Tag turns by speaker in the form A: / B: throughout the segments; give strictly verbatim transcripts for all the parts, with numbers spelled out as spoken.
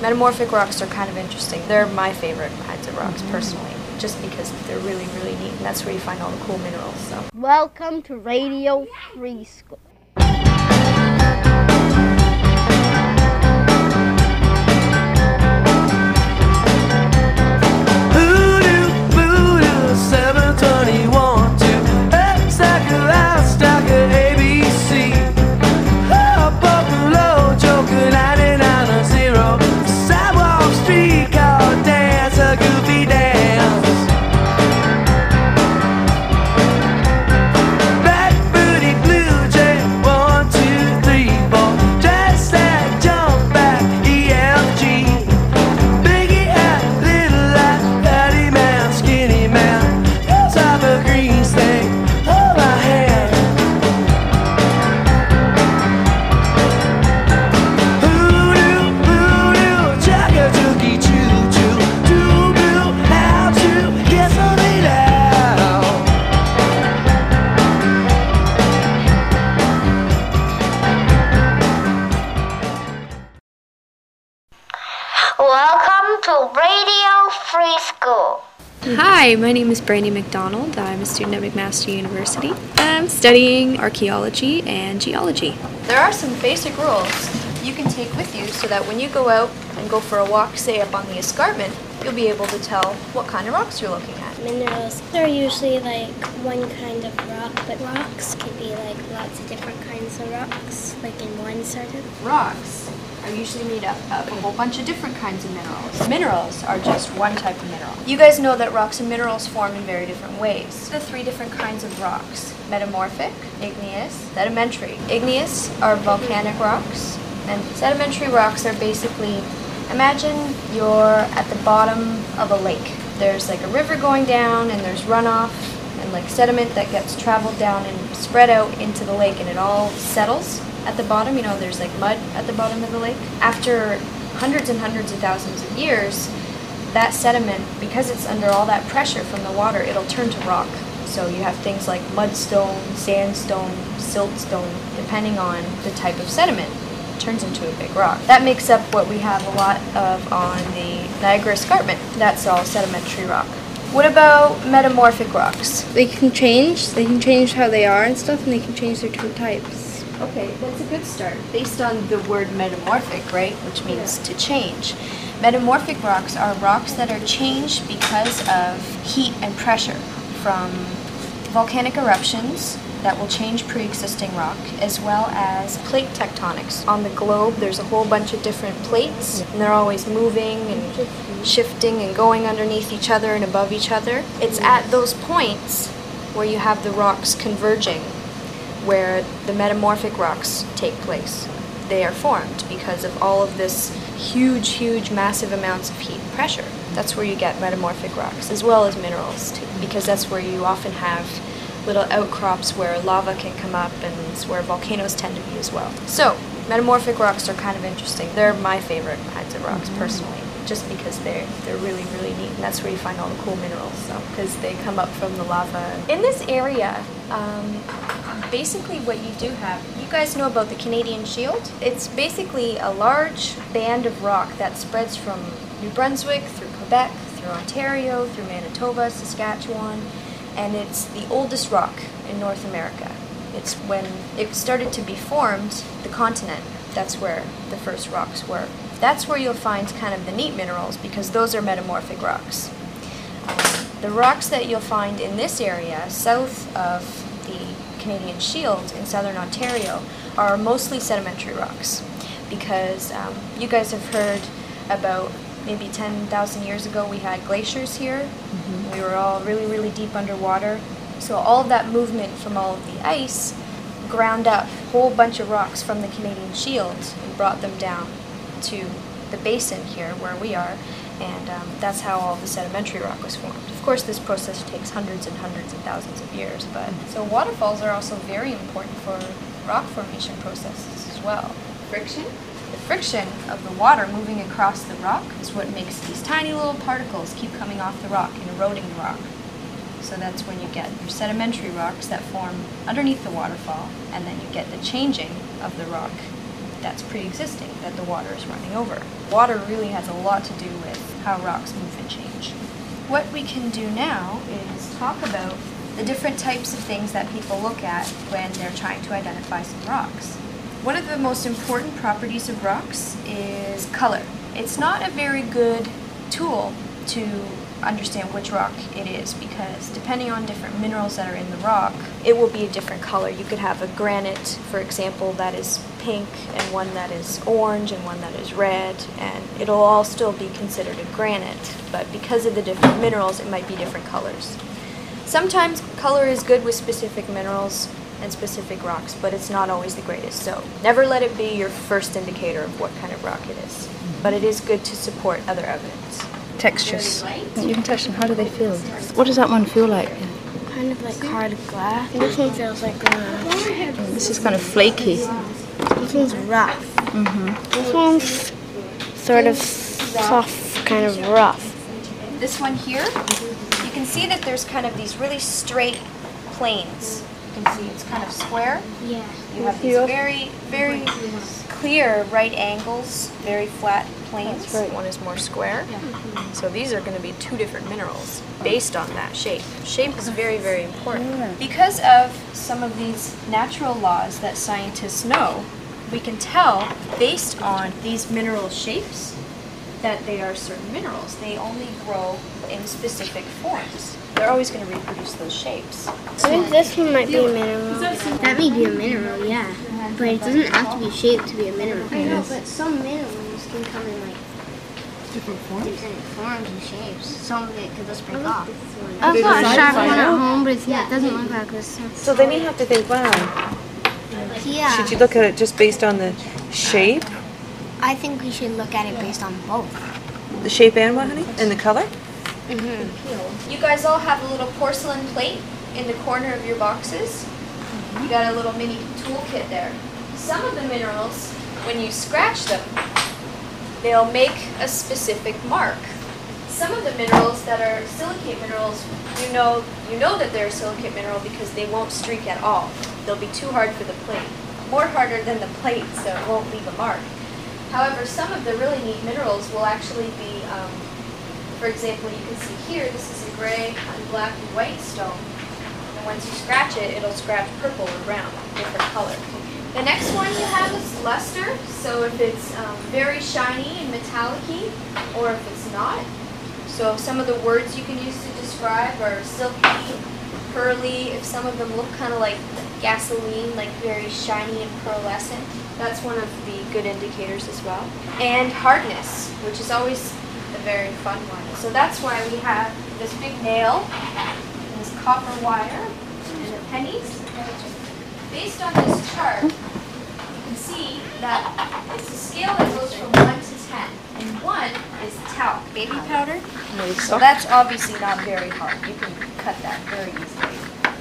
A: Metamorphic rocks are kind of interesting. They're my favorite kinds of rocks,
B: Mm-hmm.
A: personally, just because they're really, really neat, and that's where you find all the cool minerals. So.
C: Welcome to Radio Free School.
D: Welcome to Radio Free School.
E: Hi, my name is Brandy McDonald. I'm a student at McMaster University. I'm studying archaeology and geology.
A: There are some basic rules you can take with you so that when you go out and go for a walk, say up on the escarpment, you'll be able to tell what kind of rocks you're looking at.
F: Minerals are usually like one kind of rock, but rocks could be like lots of different kinds of rocks, like in one sort of.
A: Rocks are usually made up of a whole bunch of different kinds of minerals. Minerals are just one type of mineral. You guys know that rocks and minerals form in very different ways. The three different kinds of rocks: metamorphic, igneous, sedimentary. Igneous are volcanic rocks, and sedimentary rocks are basically, imagine you're at the bottom of a lake. There's like a river going down and there's runoff and like sediment that gets traveled down and spread out into the lake, and it all settles at the bottom. You know, there's like mud at the bottom of the lake. After hundreds and hundreds of thousands of years, that sediment, because it's under all that pressure from the water, it'll turn to rock. So you have things like mudstone, sandstone, siltstone, depending on the type of sediment. It turns into a big rock. That makes up what we have a lot of on the Niagara Escarpment. That's all sedimentary rock. What about metamorphic rocks?
E: They can change. They can change how they are and stuff, and they can change their two types.
A: Okay, that's a good start. Based on the word metamorphic, right, which means to change. Metamorphic rocks are rocks that are changed because of heat and pressure from volcanic eruptions that will change pre-existing rock, as well as plate tectonics. On the globe, there's a whole bunch of different plates, and they're always moving and shifting and going underneath each other and above each other. It's at those points where you have the rocks converging where the metamorphic rocks take place. They are formed because of all of this huge, huge, massive amounts of heat and pressure. That's where you get metamorphic rocks, as well as minerals, too, because that's where you often have little outcrops where lava can come up, and it's where volcanoes tend to be as well. So, metamorphic rocks are kind of interesting. They're my favorite kinds of rocks, mm-hmm. personally, just because they're, they're really, really neat, and that's where you find all the cool minerals, so, because they come up from the lava. In this area, um, basically what you do have, you guys know about the Canadian Shield? It's basically a large band of rock that spreads from New Brunswick through Quebec, through Ontario, through Manitoba, Saskatchewan, and it's the oldest rock in North America. It's when it started to be formed, the continent, that's where the first rocks were. That's where you'll find kind of the neat minerals, because those are metamorphic rocks. Um, the rocks that you'll find in this area, south of the Canadian Shield in southern Ontario, are mostly sedimentary rocks, because um, you guys have heard about maybe ten thousand years ago we had glaciers here. Mm-hmm. We were all really, really deep underwater. So all of that movement from all of the ice ground up a whole bunch of rocks from the Canadian Shield and brought them down to the basin here where we are, and um, that's how all the sedimentary rock was formed. Of course, this process takes hundreds and hundreds and thousands of years, but so waterfalls are also very important for rock formation processes as well. Friction? The friction of the water moving across the rock is what makes these tiny little particles keep coming off the rock and eroding the rock. So that's when you get your sedimentary rocks that form underneath the waterfall, and then you get the changing of the rock that's pre-existing that the water is running over. Water really has a lot to do with how rocks move and change. What we can do now is talk about the different types of things that people look at when they're trying to identify some rocks. One of the most important properties of rocks is color. It's not a very good tool to understand which rock it is because depending on different minerals that are in the rock, it will be a different color. You could have a granite, for example, that is pink and one that is orange and one that is red, and it'll all still be considered a granite, but because of the different minerals, it might be different colors. Sometimes color is good with specific minerals and specific rocks, but it's not always the greatest, so never let it be your first indicator of what kind of rock it is. But it is good to support other evidence.
B: Textures. You can touch them. How do they feel? What does that one feel like?
F: Kind of like hard glass. This one feels like glass.
B: This is kind of flaky.
F: This one's rough.
B: Mm-hmm.
F: This one's sort of soft, kind of rough.
A: This one here, you can see that there's kind of these really straight planes. You can see it's kind of square.
F: Yeah.
A: You have these very, very clear right angles, very flat planes. Right. One is more square. So these are going to be two different minerals based on that shape. Shape is very, very important. Because of some of these natural laws that scientists know, we can tell based on these mineral shapes that they are certain minerals. They only grow in specific forms. They're always going to reproduce those shapes.
F: I think this one might be a mineral. That may be a mineral, yeah. But it doesn't have to be shaped to be a mineral. I know, but some minerals can come in like different forms, different forms and shapes. Some of it could just break off. I've got a sharp one at home, but it's, yeah, it doesn't look like this.
G: So then you have to think, wow,
F: Yeah.
G: should you look at it just based on the shape?
F: I think we should look at it based on both.
G: The shape and what, honey? And the color?
A: Mm-hmm. You guys all have a little porcelain plate in the corner of your boxes. You got a little mini toolkit there. Some of the minerals, when you scratch them, they'll make a specific mark. Some of the minerals that are silicate minerals, you know, you know that they're a silicate mineral because they won't streak at all. They'll be too hard for the plate. More harder than the plate, so it won't leave a mark. However, some of the really neat minerals will actually be, um, for example, you can see here, this is a gray and black and white stone. And once you scratch it, it'll scratch purple or brown, different color. The next one you have is luster. So if it's um, very shiny and metallic-y, or if it's not. So some of the words you can use to describe are silky, pearly. If some of them look kind of like gasoline, like very shiny and pearlescent, that's one of the good indicators as well. And hardness, which is always a very fun one. So that's why we have this big nail, and this copper wire, and the pennies. Based on this chart, you can see that it's a scale that goes from one to ten. And one is talc, baby powder. So that's obviously not very hard. You can cut that very easily.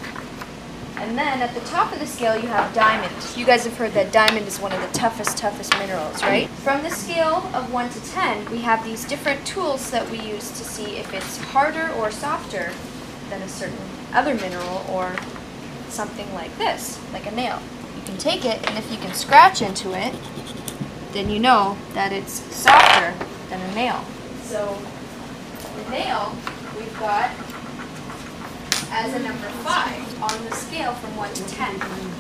A: And then at the top of the scale you have diamond. You guys have heard that diamond is one of the toughest, toughest minerals, right? From the scale of one to ten, we have these different tools that we use to see if it's harder or softer than a certain other mineral or something like this, like a nail. You can take it, and if you can scratch into it, then you know that it's softer than a nail. So the nail we've got as a number five on the scale from one to ten.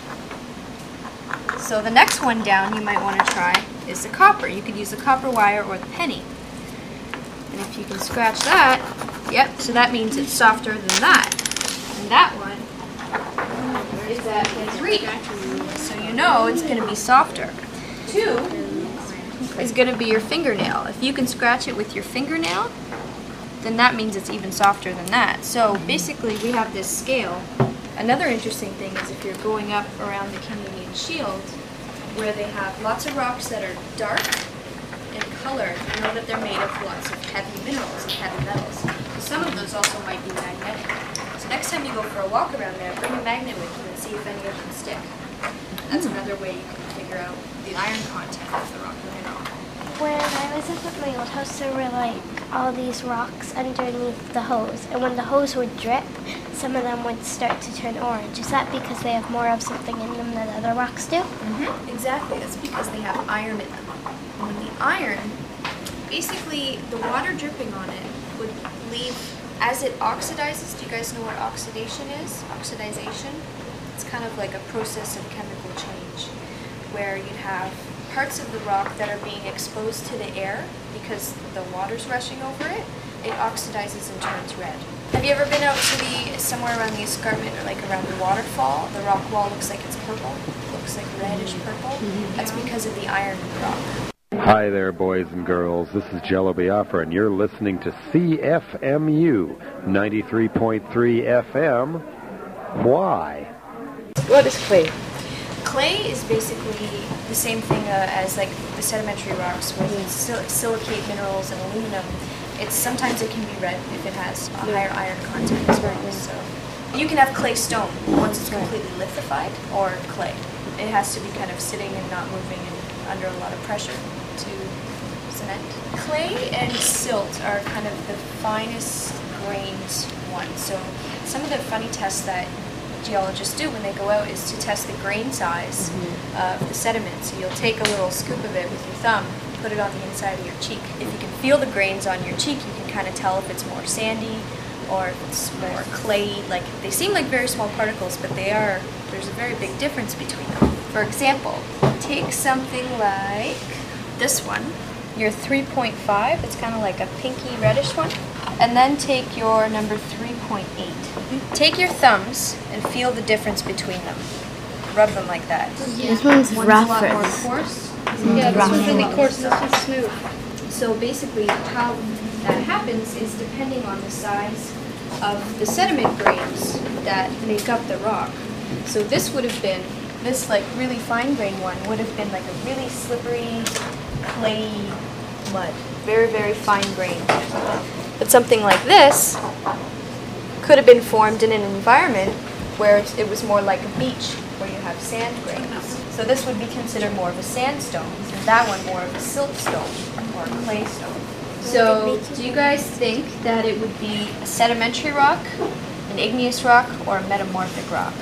A: So the next one down you might want to try is the copper. You could use the copper wire or the penny. And if you can scratch that, yep, so that means it's softer than that. And that one is at three. So you know it's going to be softer. Two is going to be your fingernail. If you can scratch it with your fingernail, then that means it's even softer than that. So basically we have this scale. Another interesting thing is if you're going up around the Canadian Shield, where they have lots of rocks that are dark in color, you know that they're made of lots of heavy minerals and heavy metals. So some of those also might be magnetic. So next time you go for a walk around there, bring a magnet with you and see if any of them stick. That's another way you can figure out the iron content of the rock or mineral.
C: When I was up at my old house, there were like all these rocks underneath the hose, and when the hose would drip, some of them would start to turn orange. Is that because they have more of something in them than other rocks do?
A: Mm-hmm. Exactly. That's because they have iron in them. And when the iron, basically the water dripping on it would leave, as it oxidizes, do you guys know what oxidation is? Oxidization? It's kind of like a process of chemical change where you'd have parts of the rock that are being exposed to the air because the water's rushing over it. It oxidizes and turns red. Have you ever been out to the, somewhere around the escarpment or like around the waterfall? The rock wall looks like it's purple. It looks like reddish purple. That's because of the iron in the rock.
H: Hi there, boys and girls. This is Jello Biafra, and you're listening to C F M U ninety-three point three F M. Why?
G: What is clay?
A: Clay is basically the same thing uh, as like the sedimentary rocks with sil- silicate minerals and aluminum. It's sometimes it can be red if it has a higher iron content as well. So you can have clay stone once it's completely lithified, or clay. It has to be kind of sitting and not moving and under a lot of pressure to cement. Clay and silt are kind of the finest grained ones. So some of the funny tests that geologists do when they go out is to test the grain size mm-hmm. of the sediment. So you'll take a little scoop of it with your thumb, put it on the inside of your cheek. If you can feel the grains on your cheek, you can kind of tell if it's more sandy or if it's more clay. Like, they seem like very small particles, but they are, there's a very big difference between them. For example, take something like this one, your three point five, it's kind of like a pinky reddish one, and then take your number three point eight. Take your thumbs and feel the difference between them. Rub them like that.
C: Yeah. This one's, one's rougher.
A: a lot more coarse.
B: Mm-hmm. Yeah, this one's really coarse, this one's smooth.
A: So basically how that happens is depending on the size of the sediment grains that make up the rock. So this would have been, this like really fine grain one would have been like a really slippery, clayey mud. Very, very fine grain. But something like this could have been formed in an environment where it, it was more like a beach, where you have sand grains. So this would be considered more of a sandstone, and that one more of a siltstone or a clay stone. So do you guys think that it would be a sedimentary rock, an igneous rock, or a metamorphic rock?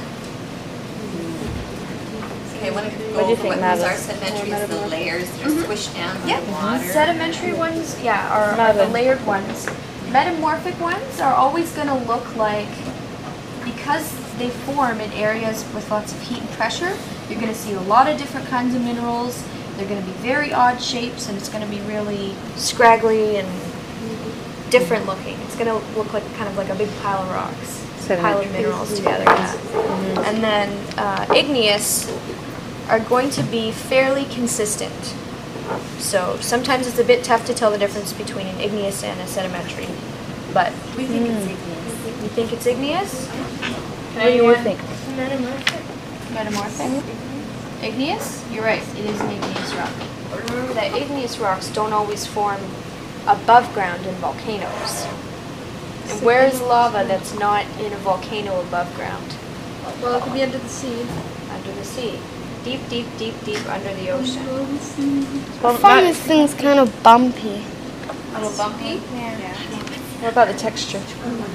I: Okay, what,
G: what do you think,
I: What are sedimentary? Is the layars that are mm-hmm. squished down by
A: yeah.
I: the water?
A: Sedimentary ones, yeah, are, are the layered ones. Metamorphic ones are always going to look like, because they form in areas with lots of heat and pressure, you're going to see a lot of different kinds of minerals. They're going to be very odd shapes, and it's going to be really scraggly and different looking. It's going to look like kind of like a big pile of rocks, pile of minerals together. Yeah. Mm-hmm. And then uh, igneous are going to be fairly consistent. So sometimes it's a bit tough to tell the difference between an igneous and a sedimentary, but
I: we think
A: mm.
I: it's igneous.
A: You think it's igneous?
G: What do you think?
C: Metamorphic.
A: Metamorphic? Mm-hmm. Igneous? You're right, it is an igneous rock. But remember that igneous rocks don't always form above ground in volcanoes. And where is lava that's not in a volcano above ground?
B: Well, it could be under the sea.
A: Under the sea. Deep, deep, deep, deep under the ocean.
C: I find this thing's kind of bumpy.
A: A little bumpy?
C: Yeah.
A: Yeah.
G: What about the texture?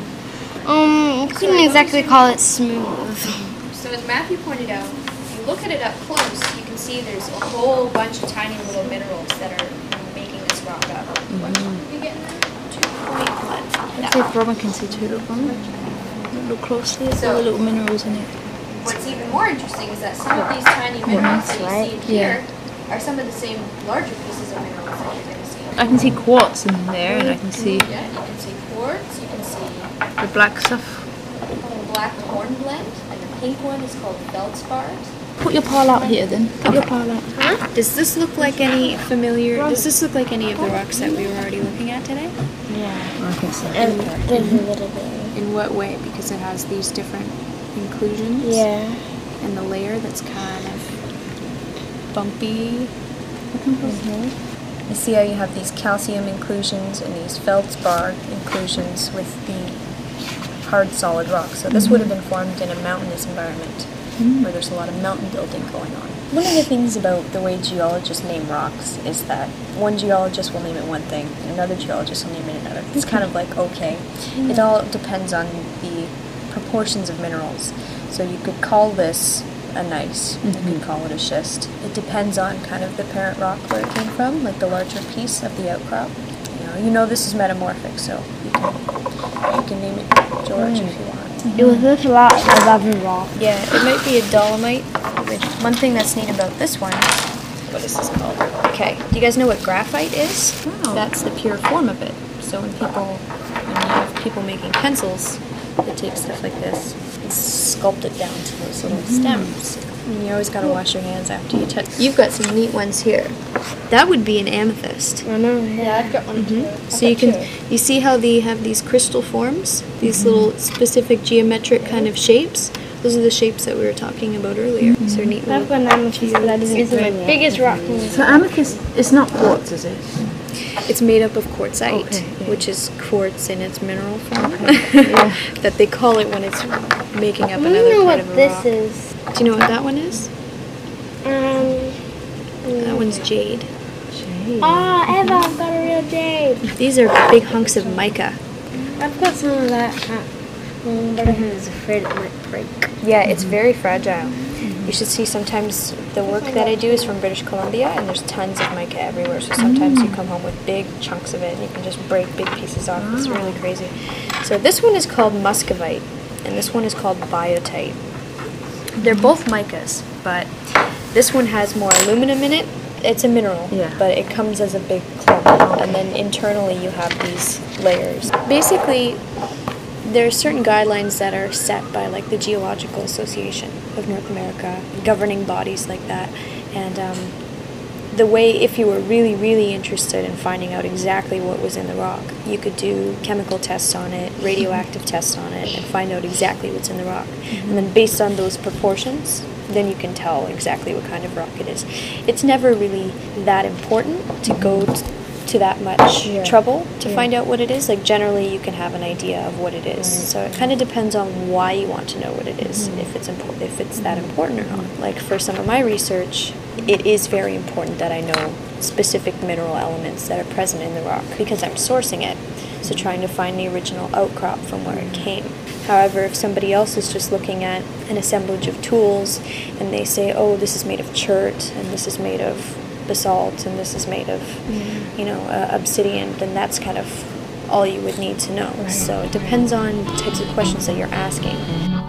C: Um, you couldn't exactly call it smooth.
A: So as Matthew pointed out, if you look at it up close, you can see there's a whole bunch of tiny little minerals that are making this rock up. Mm-hmm. What are you getting there? two point one.
B: I'd say Brahma can see two of them. Look closely, there's
A: So-
B: all the little minerals in it.
A: What's even more interesting is that some of these tiny minerals that you
C: right.
A: see in here are some of the same larger pieces of minerals that you're going to see.
B: I can see quartz in there, and I can see
A: Yeah, you can see quartz, you can see
B: the black stuff.
A: the black hornblende, and the pink one is called feldspar.
B: Put your paw out here then. Put your paw out.
A: Huh? Does this look like any familiar, does this look like any of the rocks that we were already looking at today?
C: Yeah.
B: I think so.
C: And there's a little bit.
A: In what way? Because it has these different inclusions?
C: Yeah.
A: And the layer that's kind of bumpy. Mm-hmm. You see how you have these calcium inclusions and these feldspar inclusions with the hard solid rock. So this mm-hmm. would have been formed in a mountainous environment.
E: where there's a lot of mountain building going on. One of the things about the way geologists name rocks is that one geologist will name it one thing, and another geologist will name it another. It's kind of like okay. It all depends on the proportions of minerals. So you could call this a gneiss, mm-hmm. you could call it a schist. It depends on kind of the parent rock where it came from, like the larger piece of the outcrop. You know, you know this is metamorphic, so you can, you can name it George mm. if you want.
F: It was with a lot of other rocks.
E: Yeah, it might be a dolomite. Which, one thing that's neat about this one, what is this called? Okay, do you guys know what graphite is? Oh. That's the pure form of it. So when people, when you have people making pencils, they take stuff like this and sculpt it down to those little mm-hmm. stems. And you always gotta wash your hands after you touch. You've got some neat ones here. That would be an amethyst.
F: I know. Yeah,
G: yeah I've got one
E: mm-hmm.
G: too.
E: So you can, two. you see how they have these crystal forms, these mm-hmm. little specific geometric kind of shapes. Those are the shapes that we were talking about earlier. Mm-hmm. These are neat.
F: I've got an amethyst, but that isn't my biggest rock.
G: So amethyst is not quartz, is it?
E: It's made up of quartzite,
G: okay, yeah.
E: which is quartz in its mineral form.
G: Okay. Yeah.
E: That they call it when it's making up
F: I
E: another
F: know
E: part
F: what
E: of a
F: this
E: rock.
F: is.
E: Do you know what that one is?
F: Um.
E: That one's jade.
F: Jade. Ah, Eva, I've got a real jade.
E: These are big hunks of mica.
F: I've got some of that, um, but I was afraid it might break.
E: Yeah, it's very fragile. You should see sometimes the work that I do is from British Columbia, and there's tons of mica everywhere. So sometimes you come home with big chunks of it, and you can just break big pieces off. It's really crazy. So this one is called muscovite, and this one is called biotite. They're both micas, but this one has more aluminum in it. It's a mineral,
G: yeah.
E: but it comes as a big clump, and then internally you have these layers. Basically, there are certain guidelines that are set by like the Geological Association of North America, governing bodies like that, and um, the way, if you were really, really interested in finding out exactly what was in the rock, you could do chemical tests on it, radioactive tests on it, and find out exactly what's in the rock. Mm-hmm. And then based on those proportions, then you can tell exactly what kind of rock it is. It's never really that important to go t- to that much yeah. trouble to yeah. find out what it is. Like generally you can have an idea of what it is. Mm-hmm. So it kind of depends on why you want to know what it is, mm-hmm. if it's important, if it's that important or not. Like for some of my research, it is very important that I know specific mineral elements that are present in the rock because I'm sourcing it. So trying to find the original outcrop from where it came. However, if somebody else is just looking at an assemblage of tools and they say, oh, this is made of chert and this is made of basalt and this is made of, mm. you know, uh, obsidian, then that's kind of all you would need to know. Right. So it depends on the types of questions that you're asking.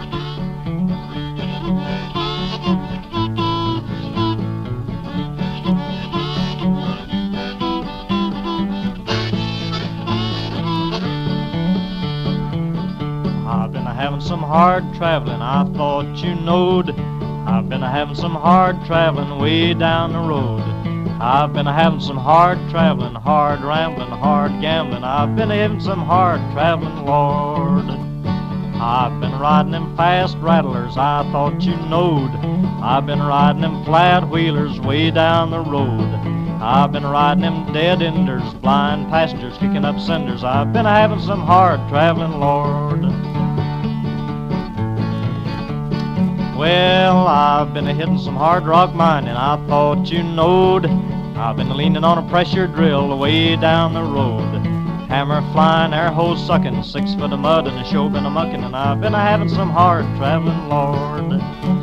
J: I've been having some hard traveling, I thought you knowed. I've been having some hard traveling way down the road. I've been having some hard traveling, hard rambling, hard gambling. I've been having some hard traveling, Lord. I've been riding them fast rattlers, I thought you knowed. I've been riding them flat wheelers way down the road. I've been riding them dead enders, blind passengers kicking up cinders. I've been having some hard traveling, Lord. Well, I've been hitting some hard rock mining, I thought you knowed. I've been leaning on a pressure drill way down the road. Hammer flying, air hose sucking, six foot of mud and a show been a mucking, and I've been a having some hard traveling, Lord.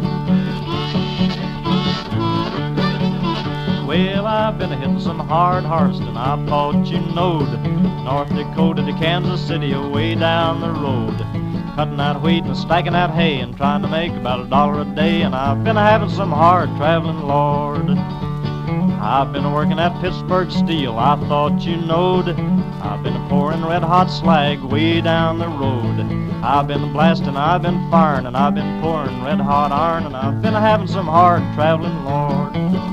J: Well, I've been a hitting some hard harvesting, I thought you knowed. North Dakota to Kansas City, way down the road. Cutting out wheat and stacking out hay and trying to make about a dollar a day, and I've been having some hard traveling, Lord. I've been working at Pittsburgh Steel, I thought you knowed. I've been pouring red hot slag way down the road. I've been blasting, I've been firing, and I've been pouring red hot iron, and I've been having some hard traveling, Lord.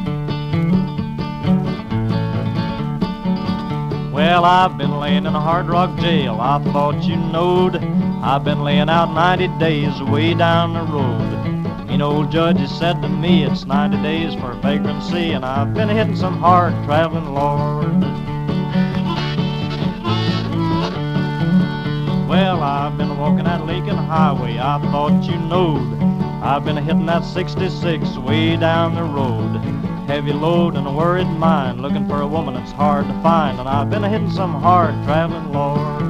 J: Well, I've been laying in a hard rock jail, I thought you knowed. I've been laying out ninety days way down the road. You know, old judge has said to me it's ninety days for vagrancy, and I've been hitting some hard traveling, Lord. Well, I've been walking that Lincoln Highway, I thought you knowed. I've been hitting that sixty-six way down the road. Heavy load and a worried mind, looking for a woman that's hard to find. And I've been hitting some hard traveling, Lord.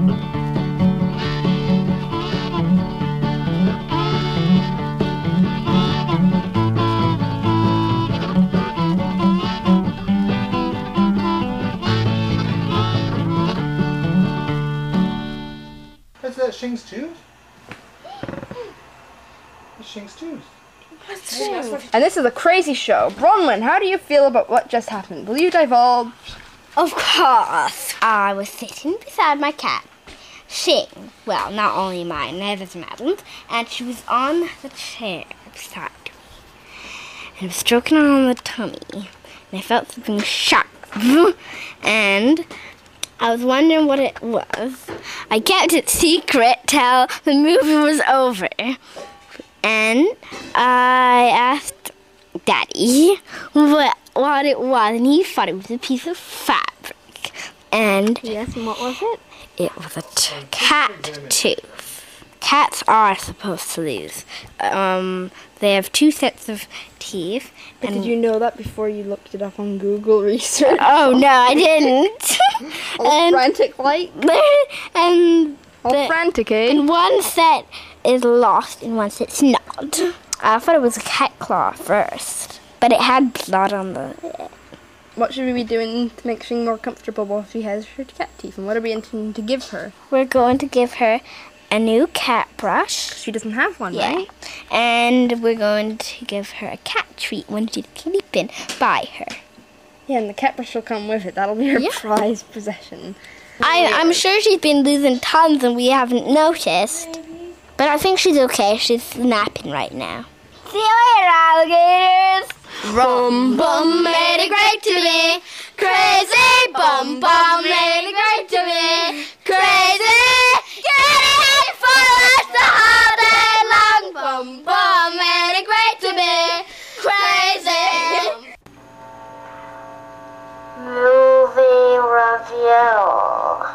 K: Is that Shing's tooth? That's Shing's tooth.
B: And this is a crazy show. Bronwyn, how do you feel about what just happened? Will you divulge?
F: Of course. I was sitting beside my cat, Shing. Well, not only mine, neither's Madeline's, and she was on the chair beside me. And I was stroking her on the tummy, and I felt something sharp. And I was wondering what it was. I kept it secret till the movie was over. And I asked Daddy what, what it was, and he thought it was a piece of fabric. And
C: yes, and what was it?
F: It was a t- cat tooth. Cats are supposed to lose. Um, they have two sets of teeth.
B: But did you know that before you looked it up on Google research?
F: Oh, no, I didn't.
B: All
F: and,
B: frantic like?
F: And
B: All
F: the,
B: frantic, eh?
F: And one set is lost and one set's not. I thought it was a cat claw first, but it had blood on the...
B: What should we be doing to make Shing more comfortable while she has her cat teeth? And what are we intending to give her?
F: We're going to give her a new cat brush.
B: She doesn't have one,
F: yeah.
B: right?
F: And we're going to give her a cat treat when she's sleeping by her.
B: Yeah, and the cat brush will come with it. That'll be her
F: yeah.
B: prized possession.
F: I, I'm sure she's been losing tons and we haven't noticed. But I think she's okay. She's napping right now. See you later, alligators! Rum bum made it great to me. Crazy bum bum made it great to me. Crazy! Get it for the rest of the whole day long. Bum bum made it great to me. Crazy!
D: Movie review.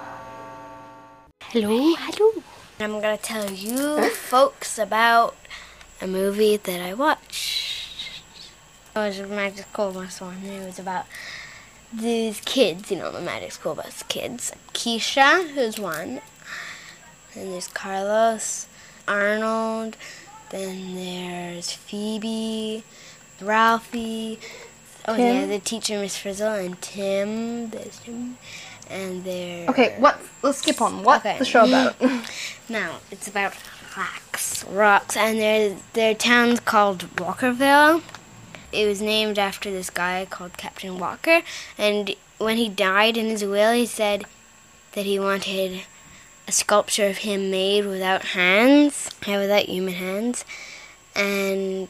F: Hello, hello. I'm going to tell you folks about a movie that I watched. It was a Magic School Bus one. It was about these kids, you know, the Magic School Bus kids. Keisha, who's one. Then there's Carlos, Arnold. Then there's Phoebe, Ralphie. Oh,
B: Tim?
F: yeah, the teacher, Miss Frizzle, and Tim. There's Tim. And they're...
B: Okay, what? Let's skip on. What's
F: okay.
B: the show about?
F: Now, it's about rocks. Rocks, and their their town's called Walkerville. It was named after this guy called Captain Walker, and when he died in his will, he said that he wanted a sculpture of him made without hands, yeah, without human hands. And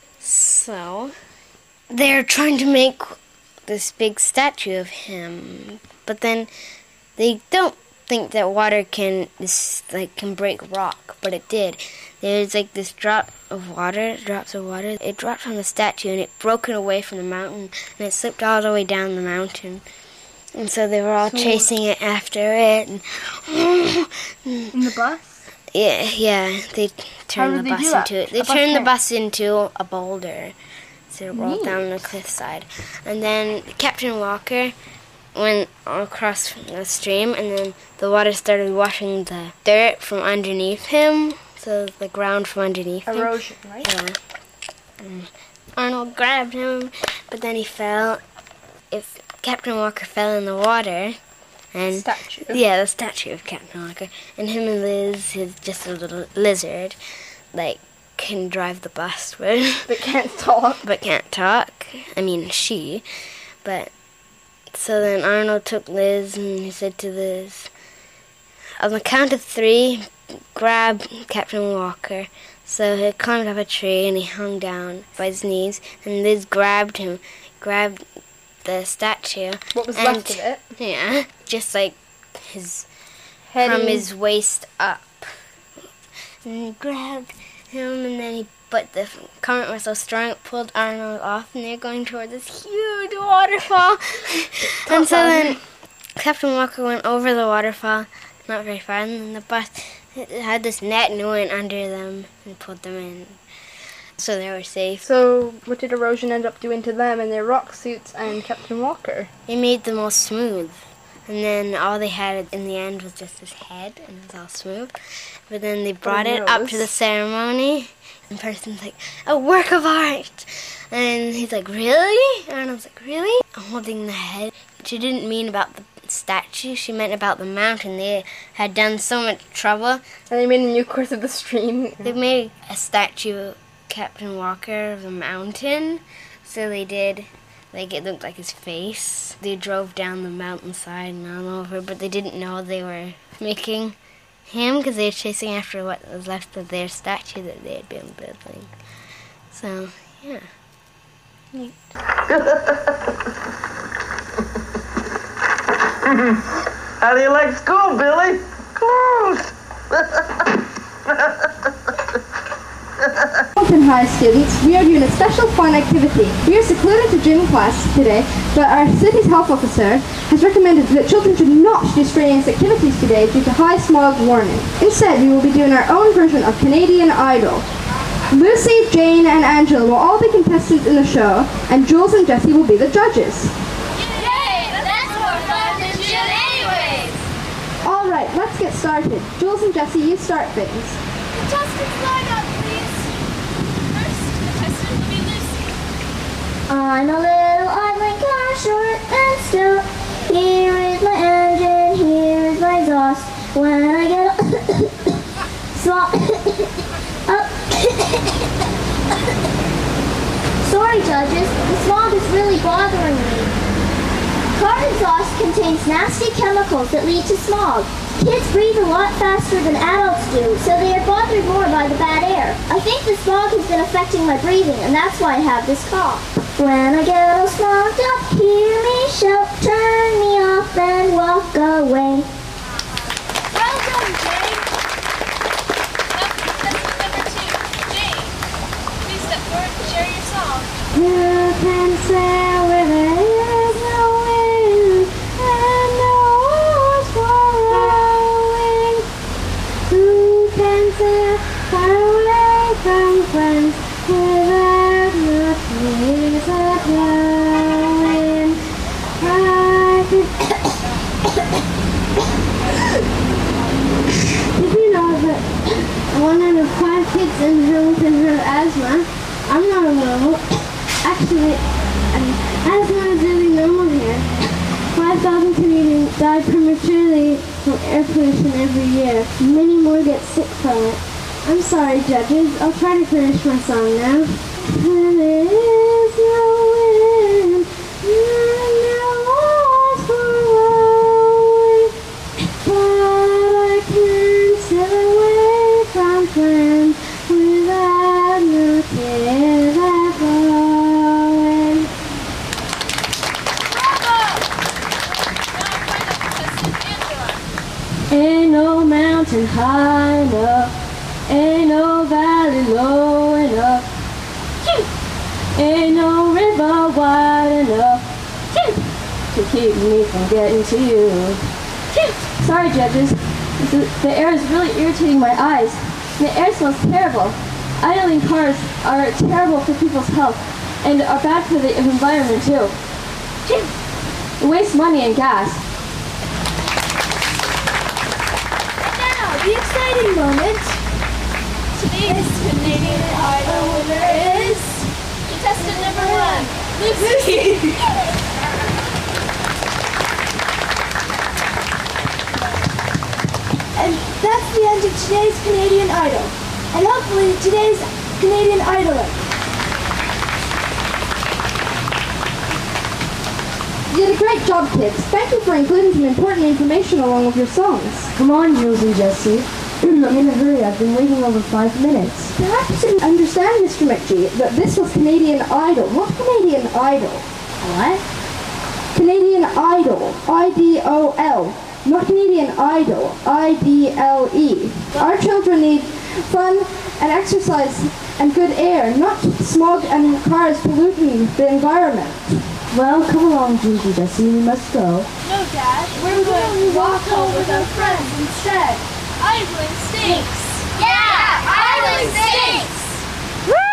F: so they're trying to make this big statue of him, but then they don't think that water can this, like can break rock, but it did. There's like this drop of water, drops of water. It dropped from the statue and it broke it away from the mountain, and it slipped all the way down the mountain. And so they were all so chasing it after it. And
B: in the bus?
F: Yeah, yeah. They turned the
B: they
F: bus into it. They
B: a
F: turned
B: bus
F: the bus into a boulder. So it rolled
B: Neat.
F: down the cliffside. And then Captain Walker went across the stream, and then the water started washing the dirt from underneath him. So the ground from underneath him.
B: Erosion, right?
F: Yeah. And Arnold grabbed him, but then he fell. If Captain Walker fell in the water, and
B: statue.
F: Yeah, the statue of Captain Walker, and him and Liz, who's just a little lizard, like can drive the bus, but
B: but can't talk.
F: But can't talk. I mean, she. But so then Arnold took Liz, and he said to Liz, "On the count of three, grab Captain Walker." So he climbed up a tree and he hung down by his knees, and Liz grabbed him, grabbed the statue.
B: What was
F: and,
B: left of it?
F: Yeah, just like his
B: Heading.
F: from his waist up. And he grabbed him, and then he, but the current was so strong it pulled Arnold off, and they're going toward this huge waterfall. And so then Captain Walker went over the waterfall, not very far, and then the bus it had this net and it went under them and pulled them in. So they were safe.
B: So what did erosion end up doing to them and their rock suits and Captain Walker?
F: It made them all smooth. And then all they had in the end was just his head, and it was all smooth. But then they brought it up to the ceremony, and the person's like, a work of art! And he's like, really? And I was like, really? I'm holding the head. She didn't mean about the statue, she meant about the mountain. They had done so much trouble.
B: And they made a new course of the stream.
F: They made a statue of Captain Walker of the mountain. So they did, like it looked like his face. They drove down the mountainside and all over, but they didn't know they were making him because they were chasing after what was left of their statue that they had been building. So, yeah. Neat.
L: How do you like school, Billy? Close!
B: Hamilton High students, we are doing a special fun activity. We are secluded to gym class today, but our city's health officer has recommended that children should not do strenuous activities today due to high smog warning. Instead, we will be doing our own version of Canadian Idol. Lucy, Jane, and Angela will all be contestants in the show, and Jules and Jessie will be the judges. Alright, let's get started. Jules and Jessie, you start things.
C: Contestants line up, please. First, contestant will be Lucy.
D: I'm a little idling car, short and stout. Here is my engine, here is my exhaust. When I get up, slop up. Sorry, judges, the smog is really bothering me. Car exhaust contains nasty chemicals that lead to smog. Kids breathe a lot faster than adults do, so they are bothered more by the bad air. I think the smog has been affecting my breathing, and that's why I have this cough. When I get all smogged up, hear me shout, turn me off and walk away.
C: Well done, Jane. Now contestant number two, Jane. Please step forward and share your song.
D: You can sail where there is no wind, and no oars following. Who can sail far away from friends without the trees are blowing? I could Did you know that one out of five kids in Hamilton have asthma? I'm not alone. Actually, um, asthma is really normal here. five thousand Canadians die prematurely from air pollution every year. Many more get sick from it. I'm sorry, judges. I'll try to finish my song now. When there is no wind, and no oars blowing, but I can sail away from friends without no tears are flowing. Ain't no mountain high enough, ain't no valley low enough, ain't no river wide enough to keep me from getting to you. Sorry, judges, the air is really irritating my eyes. The air smells terrible. Idling cars are terrible for people's health and are bad for the environment too. It wastes money and gas.
C: The exciting moment. Today's Canadian Idol winner is contestant number one, Lucy. And that's the end of today's Canadian Idol. And hopefully today's Canadian Idoler.
B: You did a great job, kids. Thank you for including some important information along with your songs.
M: Come on, Jules and Jessie. I'm in a hurry. I've been waiting over five minutes.
B: Perhaps you didn't understand, Mister McGee, that this was Canadian Idol, not Canadian Idol.
M: What?
B: Canadian Idol. I D O L. Not Canadian Idol. I D L E. Our children need fun and exercise and good air, not smog and cars polluting the environment.
M: Well, come along, Jules and Jessie. We must go.
C: No, Dad. We're going to walk home with our friends instead. Idling stinks.
D: Yeah, idling stinks.
B: Woo!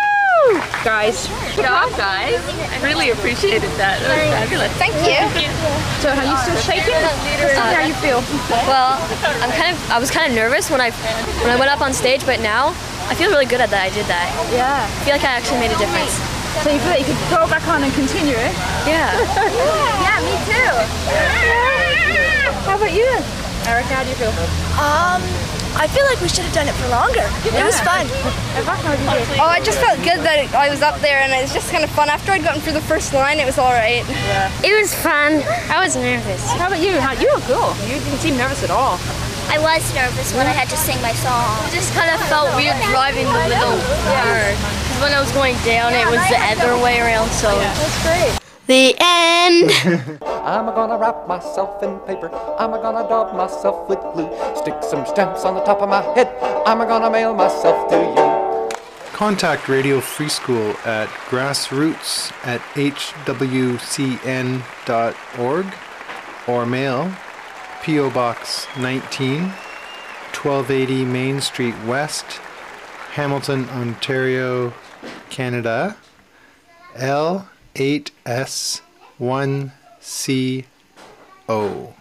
G: Woo, guys.
I: Good job, guys. I really appreciated that. That was fabulous.
A: Thank you.
G: So are you still shaking? Tell me how you feel.
N: Well, I'm kind of, I was kind of nervous when I, when I went up on stage, but now I feel really good at that I did that.
G: Yeah.
N: I feel like I actually made a difference.
G: So you feel like you could go back on and continue it?
N: Yeah.
A: Yeah, me too.
G: How about you? Erica, how do you feel?
O: Um, I feel like we should have done it for longer. It was fun.
B: Oh, I just felt good that I was up there, and it was just kind of fun. After I'd gotten through the first line, it was all right.
G: Yeah.
C: It was fun. I was nervous.
G: How about you? How, you were cool. You didn't seem nervous at all.
C: I was nervous when I had to sing my song.
N: It just kind of felt weird driving the little car. Because when I was going down, it was the other way around, so.
G: Yeah. That's great.
C: The end.
P: I'm gonna wrap myself in paper. I'm gonna daub myself with glue. Stick some stamps on the top of my head. I'm gonna mail myself to you.
Q: Contact Radio Free School at grassroots at h w c n dot org or mail P O Box nineteen, twelve eighty Main Street West, Hamilton, Ontario, Canada, L eight S one C O.